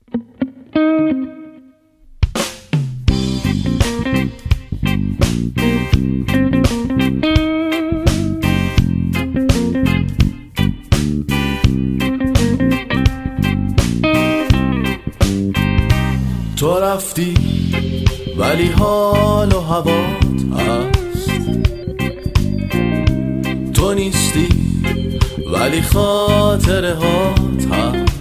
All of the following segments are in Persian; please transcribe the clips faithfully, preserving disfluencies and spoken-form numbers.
تو رفتی ولی حال و هوات هست، تو نیستی ولی خاطره هات هست،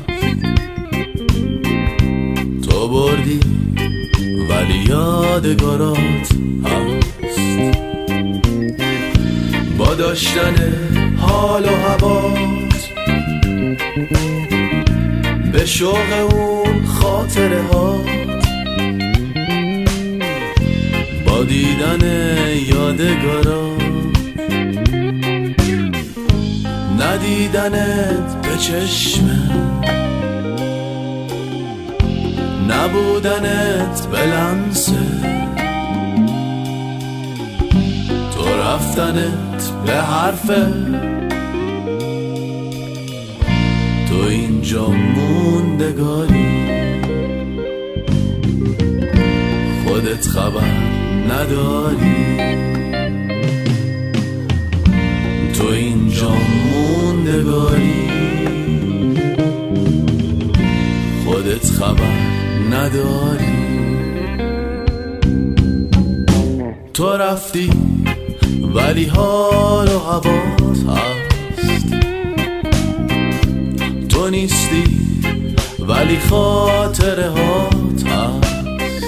تو بردی ولی یادگارات هست. با داشتن حال و هوات به شوق اون خاطره هات، با دیدن یادگارات ندیدنت به چشمه، نبودنت به لمسه، تو رفتنت به حرفه، تو اینجا موندگاری، خودت خبر نداری، تو اینجا موندگاری، خودت خبر نداری. تو رفتی ولی حال و هوات هست، تو نیستی ولی خاطره هات هست،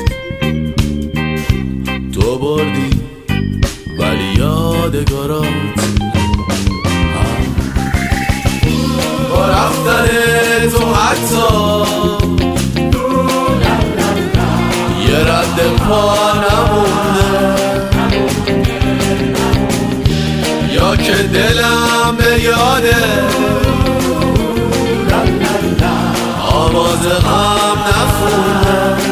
تو بردی ولی یادگارات هست. با رفتن تو حتی یه رد پا نمونده، یا که دلم به یاده آواز غم نخونده.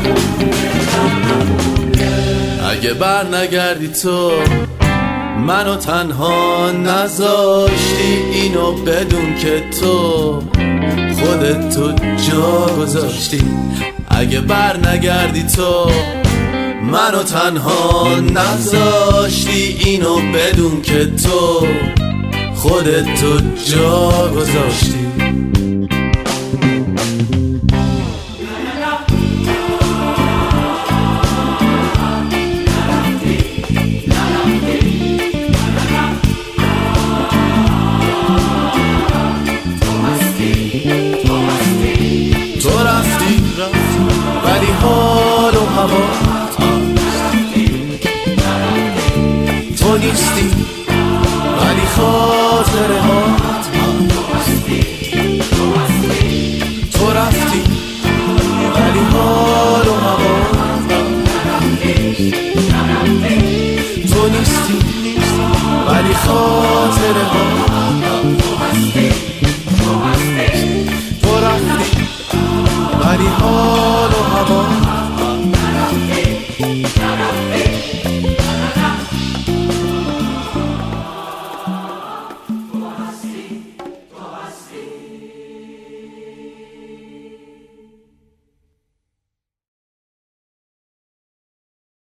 اگه بر نگردی تو منو تنها نذاشتی، اینو بدون که تو خودت تو جا گذاشتی. اگه بر نگردی تو منو تنها نذاشتی، اینو بدون که تو خودت تو جا گذاشتی. ولی حال و هوات تو نیستی ولی خاطره هات، تو رفتی ولی حال و هوات تو نیستی ولی خاطره هات.